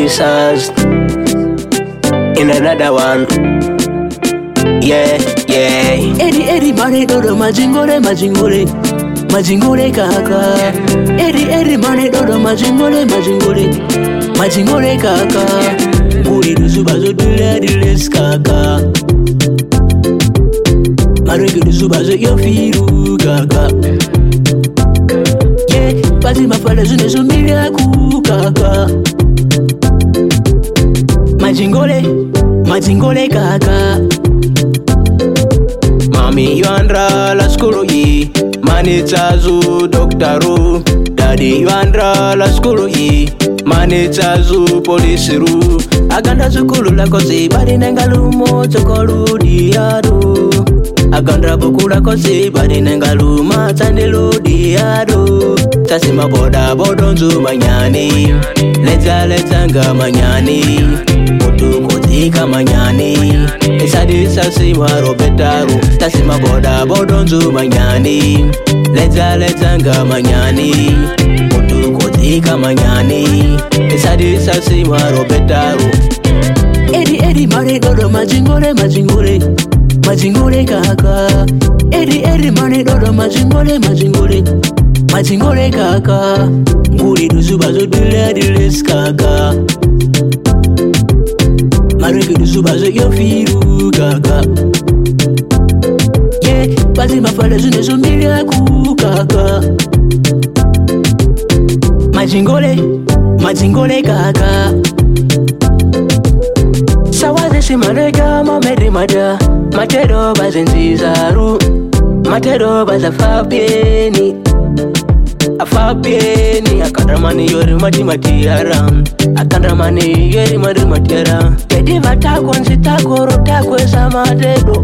producers in another one. Yeah. Eri mane dodo majingole kaka. Eri mane dodo majingole kaka. Nguri duzubazo diles kaka. Marege duzubazo yofiru kaka. Yeah, pati mafala zune zumilia kaka. Majingole kaka. Mami yuandra la skulu yi, manitazu doktaru. Daddy yuandra la skulu yi, manitazu polisiru. Aganda zukulu la kosi bari nengalumo chokolu diado. Aganda bukula kosi bari nengaluma tandelu diado. Tasima boda bodonzu manyani, leza nga manyani. Kotika manyani, esadi sasima robetaru. Tasima boda bodonzu manyani, leza nga manyani. Kotika manyani, esadi sasima robetaru. Eri mane dodo majingole kaka. Eri mane dodo majingole kaka. Nguri duzubazo diles kaka. Marege duzubazo yofiru kaka. Yeah, pati mafala zune zumilia kaka. Majingole kaka. Sawaze simarega mamedi mada. Matero bazenzizaru. Matero bazafabieni. Afabieni akandramani yori matiara. Akandramani yori matiara. Kedi vatako nzitakoro takwe samadebo.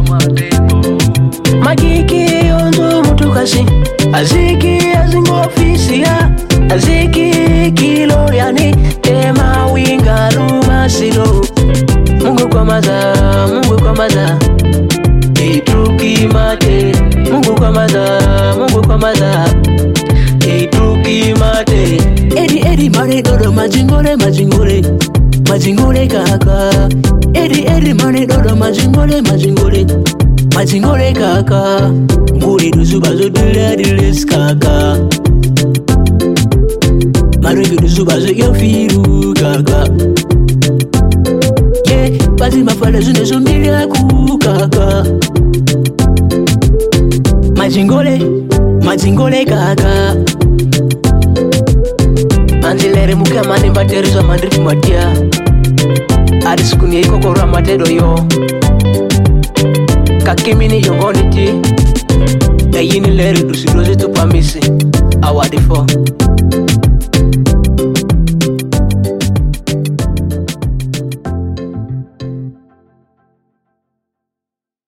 Magiki onzo mutukasi. Aziki azingo ofisi ya. Aziki kilo yani. Tema winga ruma silo. Mungu kwa maza. Eituki mate. Mungu kwa maza. Eituki mate. Eri mane dodo majingole kaka. Eri mane dodo majingole kaka. Nguri duzubazo diles kaka. Marege duzubazo yofiru kaka. Yeah, pati mafala zune zumilia kaka. Majingole kaka. Anzilere muka mani baterizo mandriku matia. Adisikunia iko kora matedo yo. Kakimini yongoni ti. Yayini lere dusidoze tupamisi. Awadifo.